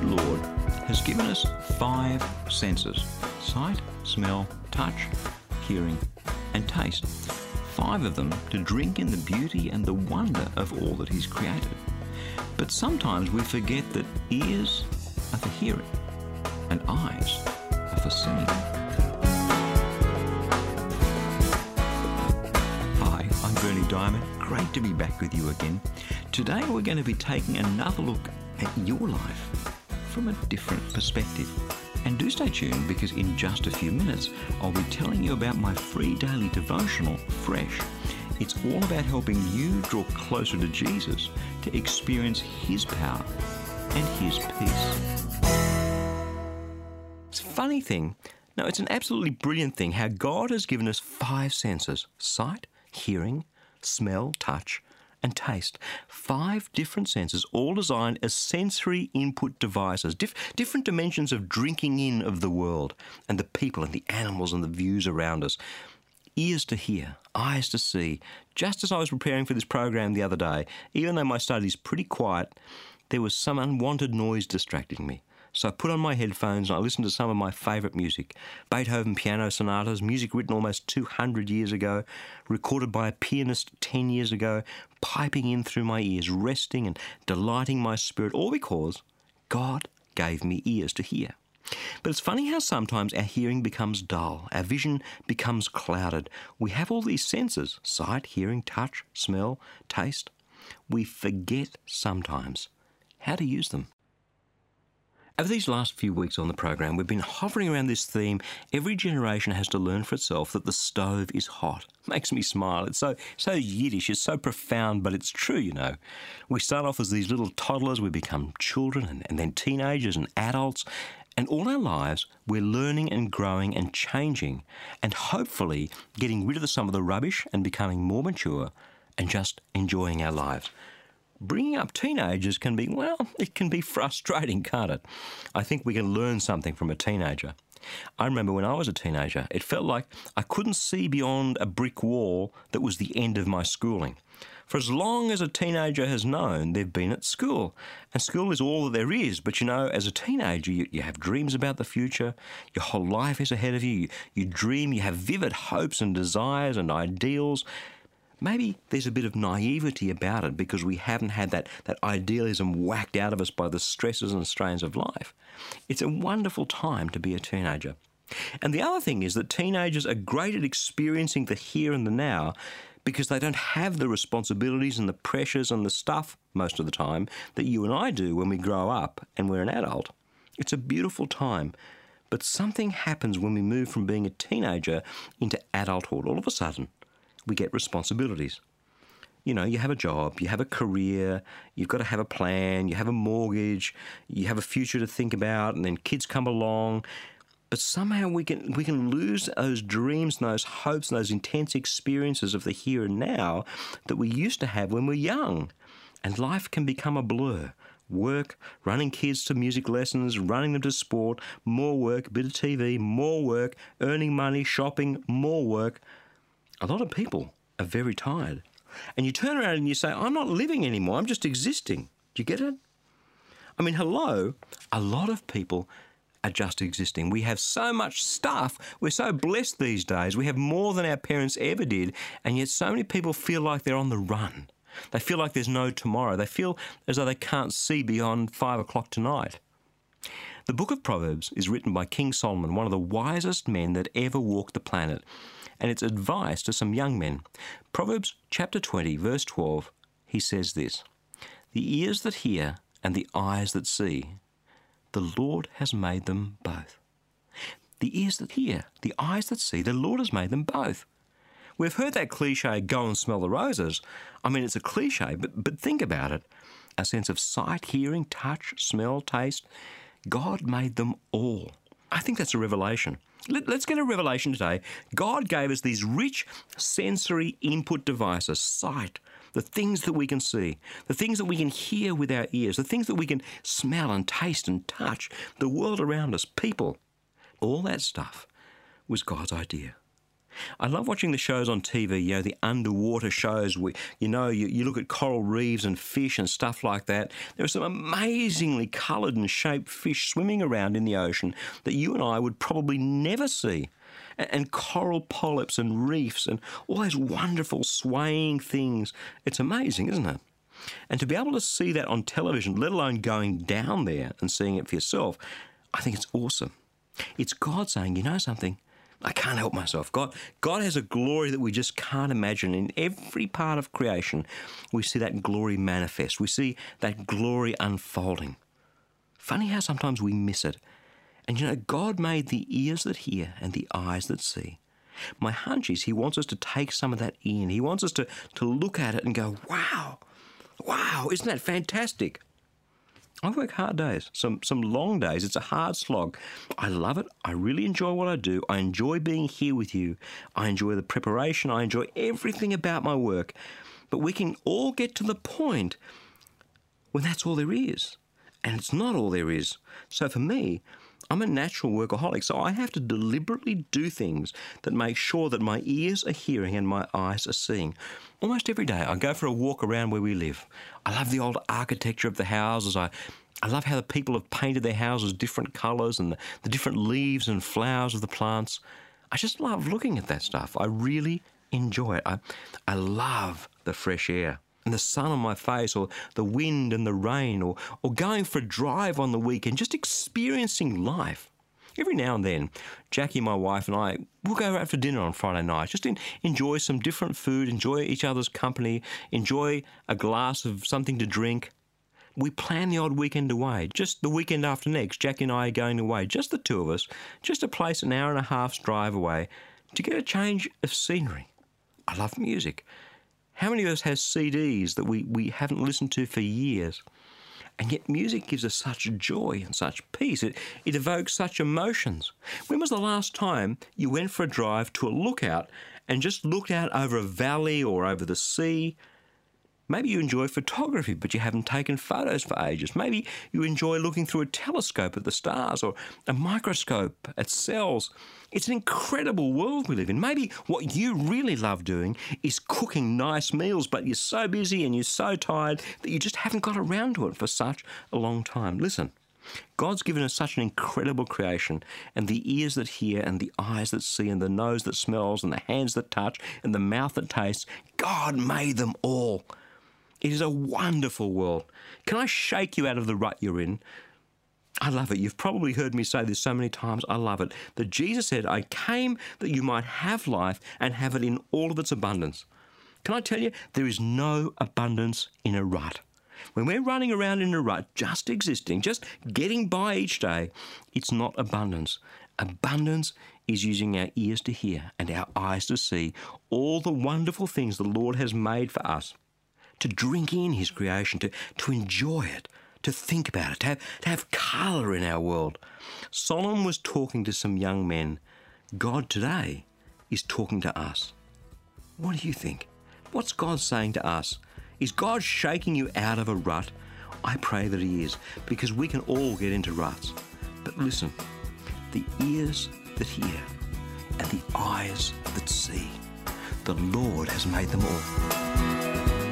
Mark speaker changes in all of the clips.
Speaker 1: good Lord has given us 5 senses: sight, smell, touch, hearing, and taste. 5 of them to drink in the beauty and the wonder of all that He's created. But sometimes we forget that ears are for hearing and eyes are for seeing. Hi, I'm Bernie Diamond. Great to be back with you again. Today we're going to be taking another look at your life from a different perspective. And do stay tuned, because in just a few minutes I'll be telling you about my free daily devotional, Fresh. It's all about helping you draw closer to Jesus to experience His power and His peace. It's a funny thing. No, it's an absolutely brilliant thing how God has given us 5 senses: sight, hearing, smell, touch, and taste. 5 different senses, all designed as sensory input devices, different dimensions of drinking in of the world and the people and the animals and the views around us. Ears to hear, eyes to see. Just as I was preparing for this program the other day, even though my study's pretty quiet, there was some unwanted noise distracting me. So I put on my headphones and I listened to some of my favourite music. Beethoven piano sonatas, music written almost 200 years ago, recorded by a pianist 10 years ago, piping in through my ears, resting and delighting my spirit, all because God gave me ears to hear. But it's funny how sometimes our hearing becomes dull, our vision becomes clouded. We have all these senses: sight, hearing, touch, smell, taste. We forget sometimes how to use them. Over these last few weeks on the program, we've been hovering around this theme: every generation has to learn for itself that the stove is hot. Makes me smile. It's so Yiddish, it's so profound, but it's true, you know. We start off as these little toddlers, we become children and then teenagers and adults, and all our lives we're learning and growing and changing and hopefully getting rid of some of the rubbish and becoming more mature and just enjoying our lives. Bringing up teenagers can be, well, it can be frustrating, can't it? I think we can learn something from a teenager. I remember when I was a teenager, it felt like I couldn't see beyond a brick wall that was the end of my schooling. For as long as a teenager has known, they've been at school. And school is all that there is. But you know, as a teenager, you have dreams about the future. Your whole life is ahead of you. You dream, you have vivid hopes and desires and ideals. Maybe there's a bit of naivety about it because we haven't had that idealism whacked out of us by the stresses and strains of life. It's a wonderful time to be a teenager. And the other thing is that teenagers are great at experiencing the here and the now because they don't have the responsibilities and the pressures and the stuff most of the time that you and I do when we grow up and we're an adult. It's a beautiful time. But something happens when we move from being a teenager into adulthood. All of a sudden, we get responsibilities. You know, you have a job, you have a career, you've got to have a plan, you have a mortgage, you have a future to think about, and then kids come along. But somehow we can lose those dreams and those hopes and those intense experiences of the here and now that we used to have when we were young. And life can become a blur. Work, running kids to music lessons, running them to sport, more work, a bit of TV, more work, earning money, shopping, more work. A lot of people are very tired. And you turn around and you say, I'm not living anymore, I'm just existing. Do you get it? I mean, hello, a lot of people are just existing. We have so much stuff. We're so blessed these days. We have more than our parents ever did, and yet so many people feel like they're on the run. They feel like there's no tomorrow. They feel as though they can't see beyond 5 o'clock tonight. The book of Proverbs is written by King Solomon, one of the wisest men that ever walked the planet, and it's advice to some young men. Proverbs chapter 20, verse 12, he says this: "The ears that hear and the eyes that see, the Lord has made them both." The ears that hear, the eyes that see, the Lord has made them both. We've heard that cliche, go and smell the roses. I mean, it's a cliche, but think about it. A sense of sight, hearing, touch, smell, taste. God made them all. I think that's a revelation. Let's get a revelation today. God gave us these rich sensory input devices: sight, the things that we can see, the things that we can hear with our ears, the things that we can smell and taste and touch, the world around us, people. All that stuff was God's idea. I love watching the shows on TV, the underwater shows where, you look at coral reefs and fish and stuff like that. There are some amazingly coloured and shaped fish swimming around in the ocean that you and I would probably never see. And coral polyps and reefs and all those wonderful swaying things. It's amazing, isn't it? And to be able to see that on television, let alone going down there and seeing it for yourself, I think it's awesome. It's God saying, you know something? I can't help myself. God has a glory that we just can't imagine. In every part of creation, we see that glory manifest. We see that glory unfolding. Funny how sometimes we miss it. And God made the ears that hear and the eyes that see. My hunch is He wants us to take some of that in. He wants us to look at it and go, wow, isn't that fantastic? I work hard days, some long days. It's a hard slog. I love it. I really enjoy what I do. I enjoy being here with you. I enjoy the preparation. I enjoy everything about my work. But we can all get to the point when that's all there is. And it's not all there is. So for me, I'm a natural workaholic, so I have to deliberately do things that make sure that my ears are hearing and my eyes are seeing. Almost every day I go for a walk around where we live. I love the old architecture of the houses. I love how the people have painted their houses different colours and the different leaves and flowers of the plants. I just love looking at that stuff. I really enjoy it. I love the fresh air and the sun on my face, or the wind and the rain, or going for a drive on the weekend, just experiencing life. Every now and then, Jackie, my wife, and I will go out for dinner on Friday night, just enjoy some different food, enjoy each other's company, enjoy a glass of something to drink. We plan the odd weekend away. Just the weekend after next, Jackie and I are going away, just the two of us, just a place an hour and a half's drive away, to get a change of scenery. I love music. How many of us has CDs that we haven't listened to for years? And yet music gives us such joy and such peace. It evokes such emotions. When was the last time you went for a drive to a lookout and just looked out over a valley or over the sea? Maybe you enjoy photography, but you haven't taken photos for ages. Maybe you enjoy looking through a telescope at the stars or a microscope at cells. It's an incredible world we live in. Maybe what you really love doing is cooking nice meals, but you're so busy and you're so tired that you just haven't got around to it for such a long time. Listen, God's given us such an incredible creation, and the ears that hear and the eyes that see and the nose that smells and the hands that touch and the mouth that tastes. God made them all. It is a wonderful world. Can I shake you out of the rut you're in? I love it. You've probably heard me say this so many times. I love it. That Jesus said, I came that you might have life and have it in all of its abundance. Can I tell you, there is no abundance in a rut. When we're running around in a rut, just existing, just getting by each day, it's not abundance. Abundance is using our ears to hear and our eyes to see all the wonderful things the Lord has made for us. To drink in His creation, to enjoy it, to think about it, to have colour in our world. Solomon was talking to some young men. God today is talking to us. What do you think? What's God saying to us? Is God shaking you out of a rut? I pray that He is, because we can all get into ruts. But listen, the ears that hear and the eyes that see, the Lord has made them all.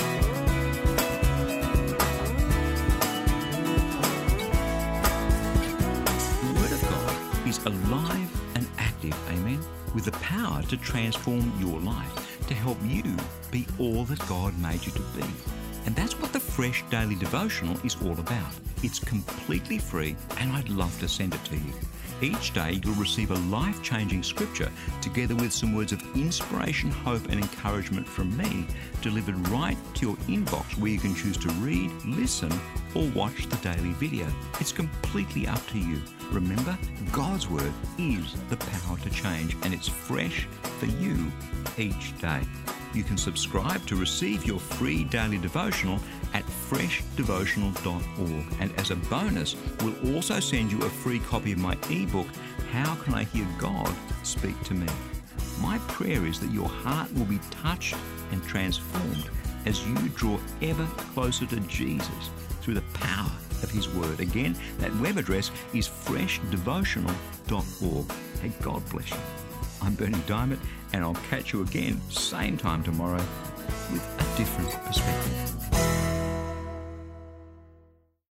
Speaker 1: Is alive and active, amen, with the power to transform your life, to help you be all that God made you to be. And that's what the Fresh Daily Devotional is all about. It's completely free, and I'd love to send it to you. Each day you'll receive a life-changing scripture together with some words of inspiration, hope and encouragement from me, delivered right to your inbox, where you can choose to read, listen or watch the daily video. It's completely up to you. Remember, God's Word is the power to change, and it's fresh for you each day. You can subscribe to receive your free daily devotional at freshdevotional.org. And as a bonus, we'll also send you a free copy of my ebook, How Can I Hear God Speak to Me? My prayer is that your heart will be touched and transformed as you draw ever closer to Jesus through the power of His Word. Again, that web address is freshdevotional.org. Hey, God bless you. I'm Berni Dymet, and I'll catch you again, same time tomorrow, with a different perspective.